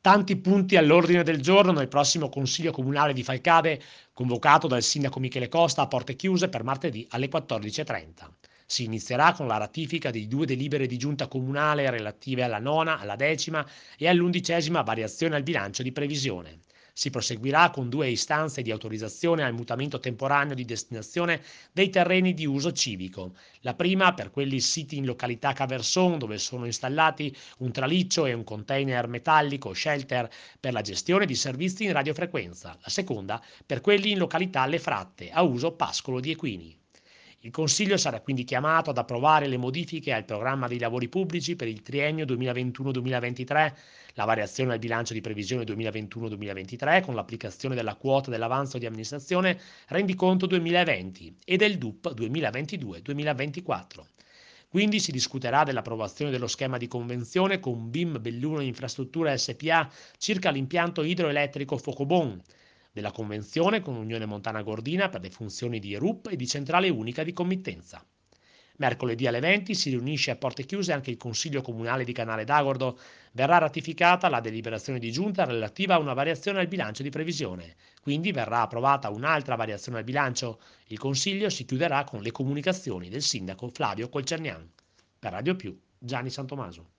Tanti punti all'ordine del giorno nel prossimo Consiglio Comunale di Falcade, convocato dal sindaco Michele Costa a porte chiuse per martedì alle 14:30. Si inizierà con la ratifica di 2 delibere di giunta comunale relative alla nona, alla 10ª e all'11ª variazione al bilancio di previsione. Si proseguirà con 2 istanze di autorizzazione al mutamento temporaneo di destinazione dei terreni di uso civico. La prima per quelli siti in località Caverson, dove sono installati un traliccio e un container metallico shelter per la gestione di servizi in radiofrequenza. La seconda per quelli in località Le Fratte, a uso pascolo di equini. Il Consiglio sarà quindi chiamato ad approvare le modifiche al programma dei lavori pubblici per il triennio 2021-2023, la variazione al bilancio di previsione 2021-2023 con l'applicazione della quota dell'avanzo di amministrazione rendiconto 2020 e del DUP 2022-2024. Quindi si discuterà dell'approvazione dello schema di convenzione con BIM Belluno Infrastrutture SPA circa l'impianto idroelettrico Focobon, della convenzione con Unione Montana Gordina per le funzioni di RUP e di centrale unica di committenza. Mercoledì alle 20 si riunisce a porte chiuse anche il Consiglio Comunale di Canale d'Agordo. Verrà ratificata la deliberazione di giunta relativa a una variazione al bilancio di previsione. Quindi verrà approvata un'altra variazione al bilancio. Il Consiglio si chiuderà con le comunicazioni del sindaco Flavio Colcernian. Per Radio Più, Gianni Santomaso.